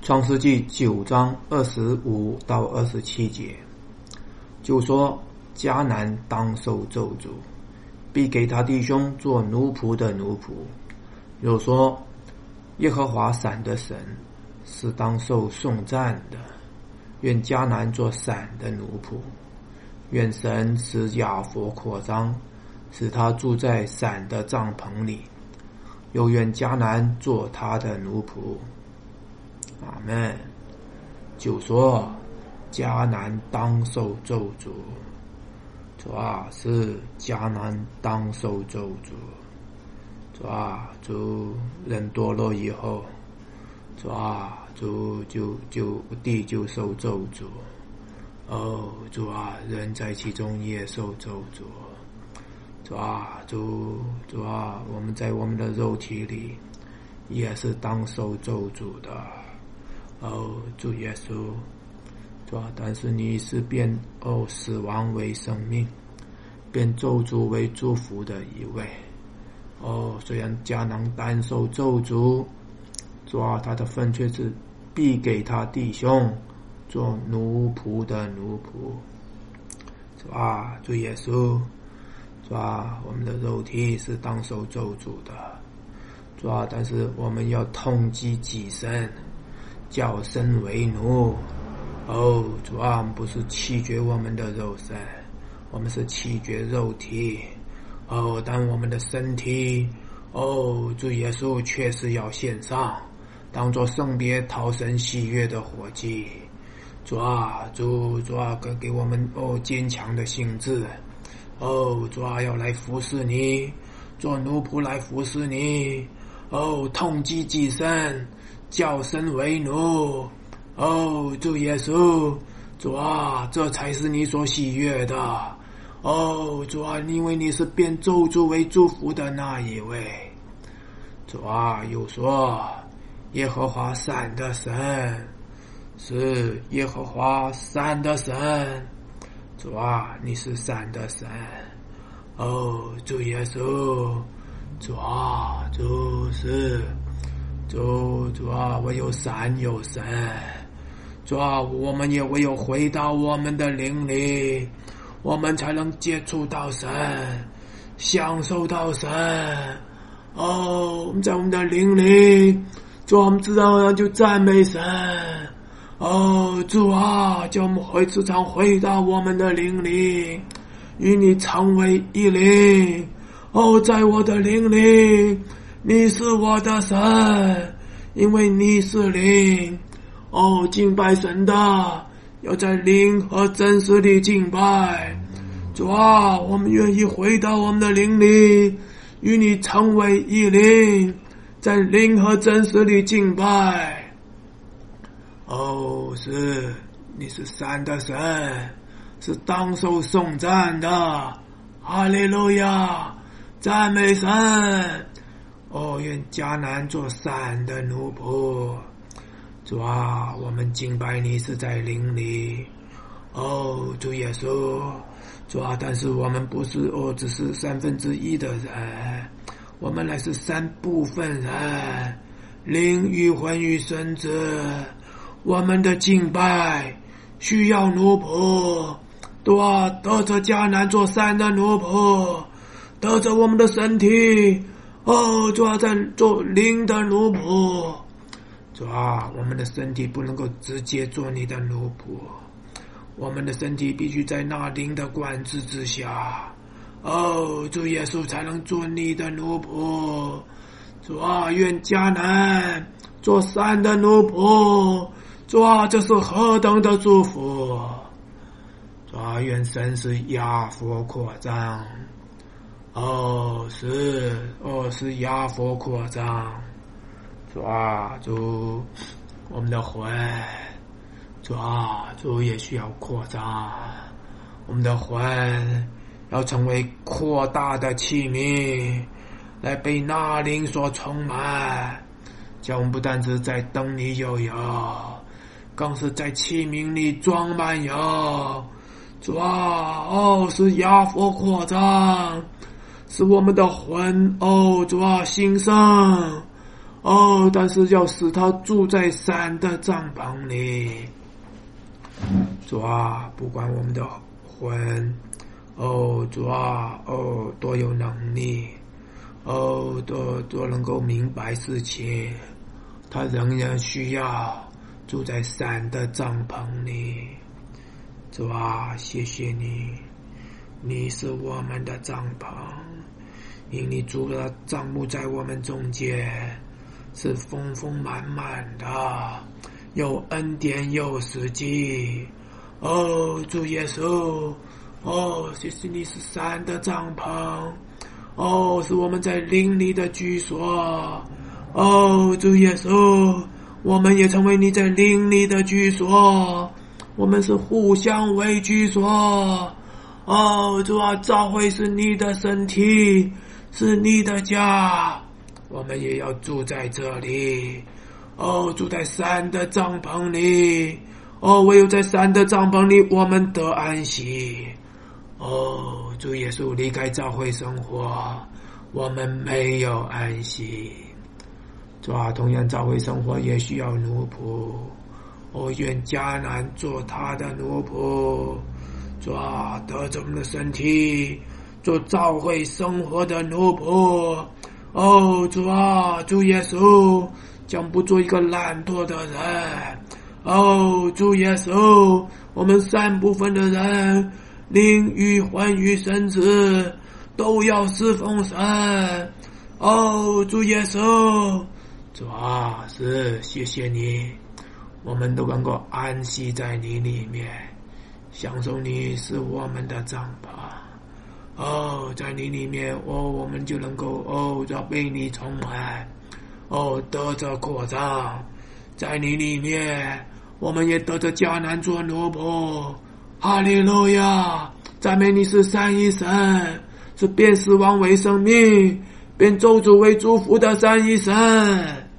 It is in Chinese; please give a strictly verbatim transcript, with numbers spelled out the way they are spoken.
创世纪九章二十五到二十七节，就说迦南当受咒诅，必给他弟兄做奴仆的奴仆。又说耶和华闪的神是当受颂赞的，愿迦南做闪的奴仆，愿神使雅佛扩张，使他住在闪的帐篷里，又愿迦南做他的奴仆。阿们。就说迦南当受咒诅，主啊，是迦南当受咒诅。主啊，主人堕落以后，主啊，主就就地就受咒诅。哦，主啊，人在其中也受咒诅。主啊，主主啊，我们在我们的肉体里也是当受咒诅的。哦，主耶稣，主啊，但是你是变哦死亡为生命，变咒诅为祝福的一位。哦，虽然迦南单受咒诅，主啊，他的分却是必给他弟兄做奴仆的奴仆。主啊，主耶稣，主啊，我们的肉体是当受咒诅的。主啊，但是我们要痛击己身，叫身为奴。哦，主啊，我们不是弃绝我们的肉身，我们是弃绝肉体。哦，但我们的身体，哦，主耶稣确实要献上，当作圣别讨神喜悦的火祭。主啊，主主啊，给给我们哦坚强的心智。哦，主啊，要来服侍你，做奴仆来服侍你。哦，痛击己身，叫身为奴。哦，主耶稣，主啊，这才是你所喜悦的。哦，主啊，因为你是变咒诅为祝福的那一位。主啊，又说耶和华闪的神是耶和华闪的神。主啊，你是闪的神。哦，主耶稣，主啊，主是主主啊，唯有闪有神。主啊，我们也唯有回到我们的灵里，我们才能接触到神，享受到神。哦，我们在我们的灵里，主啊，我们自然而然就赞美神。哦，主啊，叫我们回时常回到我们的灵里，与你常为一灵。哦，在我的灵里，你是我的神，因为你是灵。哦，敬拜神的要在灵和真实里敬拜。主啊，我们愿意回到我们的灵里，与你成为一灵，在灵和真实里敬拜。哦，是你是闪的神，是当受颂赞的。哈利路亚，赞美神。哦，愿迦南做闪的奴仆。主啊，我们敬拜你是在灵里。哦，主耶稣，主啊，但是我们不是哦，只是三分之一的人，我们乃是三部分人，灵与魂与身子。我们的敬拜需要奴仆。主啊，得着迦南做闪的奴仆，得着我们的身体。哦，主啊，在做灵的奴仆。主啊，我们的身体不能够直接做你的奴仆，我们的身体必须在那灵的管制之下。哦，主耶稣才能做你的奴仆。主啊，愿迦南做闪的奴仆。主啊，这是何等的祝福。主啊，愿神是雅佛扩张。哦，是哦，是雅佛扩张。主啊，主，我们的魂，主啊，主也需要扩张。我们的魂要成为扩大的器皿，来被那灵所充满，叫我们不但是在灯里有油，更是在器皿里装满油。主啊，哦，是雅佛扩张，使我们的魂，哦，主啊，兴盛。 哦，但是要使他住在山的帐篷里。主啊，不管我们的魂，哦，主啊，哦，多有能力，哦，多多能够明白事情，他仍然需要住在山的帐篷里。主啊，谢谢你，你是我们的帐篷，因你筑了帐幕在我们中间，是丰丰满满的，有恩典有实际。哦，主耶稣，哦，谢谢你是山的帐篷，哦，是我们在灵里的居所。哦，主耶稣，我们也成为你在灵里的居所，我们是互相为居所。哦，主啊，教会是你的身体，是你的家，我们也要住在这里。哦，住在山的帐篷里。哦，唯有在山的帐篷里，我们得安息。哦，主耶稣，离开教会生活，我们没有安息。主啊，同样教会生活也需要奴仆。哦，愿迦南做他的奴仆。主啊，得着我们的身体，做教会生活的奴仆。哦，主啊，主耶稣，将不做一个懒惰的人。哦，主耶稣，我们三部分的人，灵与魂与神子都要侍奉神。哦，主耶稣，主啊，是谢谢你，我们都能够安息在你里面，享受你是我们的帐篷。哦，在你里面，哦，我们就能够哦，要被你充满，哦，得着扩张，在你里面。我们也得着迦南做奴仆。哈利路亚，赞美你是三一神，是变死亡为生命，变咒诅为祝福的三一神。